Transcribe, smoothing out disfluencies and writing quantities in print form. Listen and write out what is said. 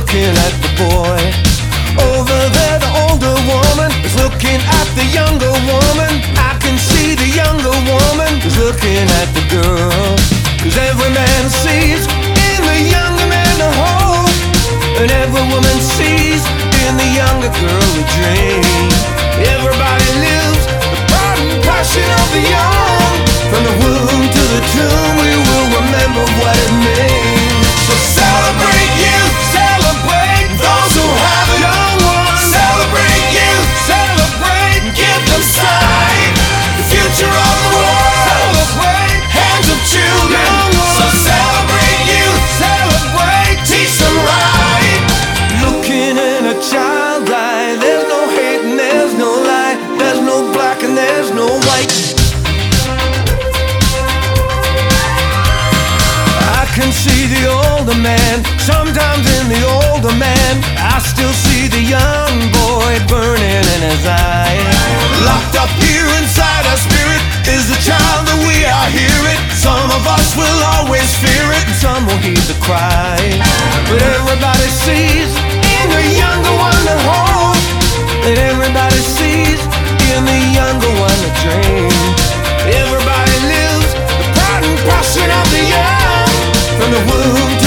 looking at the boy. Over there the older woman is looking at the younger woman. I can see the younger woman is looking at the girl. 'Cause every man sees in the younger man a hope, and every woman sees in the younger girl a dream. Everybody lives the pride and passion of the young. From the womb to the tomb we will remember what it means. So celebrate you, celebrate those who have it. Young ones, celebrate you, celebrate, give them sight. The future of the world, celebrate, hands of children. So celebrate you, celebrate, teach them right. Looking in a child's eye, there's no hate and there's no lie. There's no black and there's no white. I can see the older man, sometimes in the older man I still see the young boy burning in his eye. Locked up here inside our spirit is the child that we are hearing. Some of us will always fear it, and some will heed the cry. But everybody sees in the younger one a hope, and everybody sees in the younger one a dream. Everybody lives the pride and passion of the young. From the womb to